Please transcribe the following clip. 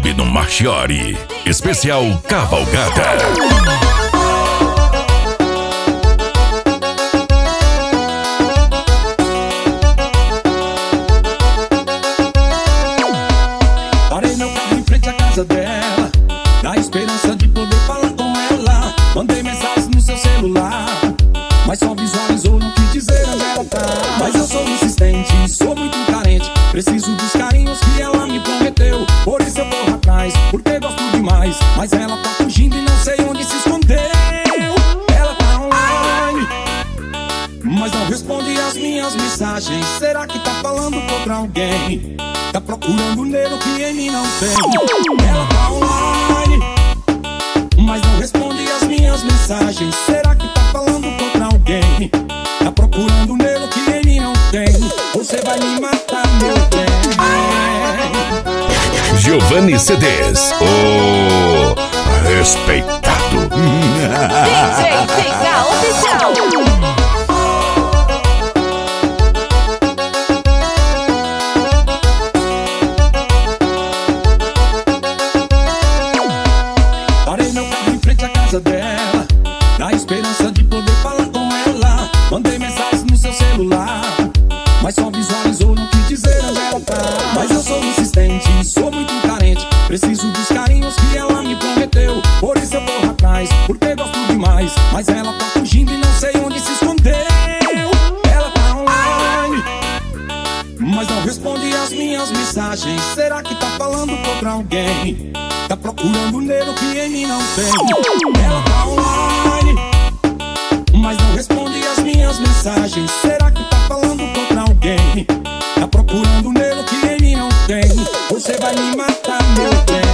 Sobe no Marchiori, especial Cavalgada. Parei meu carro em frente à casa dela, na esperança de poder falar com ela. Mandei mensagens no seu celular, mas só visualizou, não quis dizer onde ela tá. Mas eu sou insistente, sou muito carente, preciso dos carinhos que ela me prometeu. Por isso eu corro atrás, porque gosto demais. Mas ela tá fugindo e não sei onde se escondeu. Ela tá online, mas não responde as minhas mensagens. Será que tá falando contra alguém? Tá procurando nele que em mim não tem. Ela tá online, mas não responde as minhas mensagens. Será que tá falando contra alguém? Tá procurando nele que em mim não tem. Você vai me matar, meu bem. Giovanni CDs, o respeitado. DJ TK Oficial. Parei meu carro em frente à casa dela, na esperança de poder falar com ela. Mandei mensagens no seu celular, mas só visualizou, não quis dizer onde ela tá. Mas eu sou insistente, sou muito carente, preciso dos carinhos que ela me prometeu. Por isso eu corro atrás, porque gosto demais. Mas ela tá fugindo e não sei onde se escondeu. Ela tá online, mas não responde as minhas mensagens. Será que tá falando contra alguém? Tá procurando nele que em mim não tem. Ela tá online, mas não responde as minhas mensagens. Será que tá falando contra alguém? Tá procurando nele que em mim não tem. Você vai me matar, meu bem.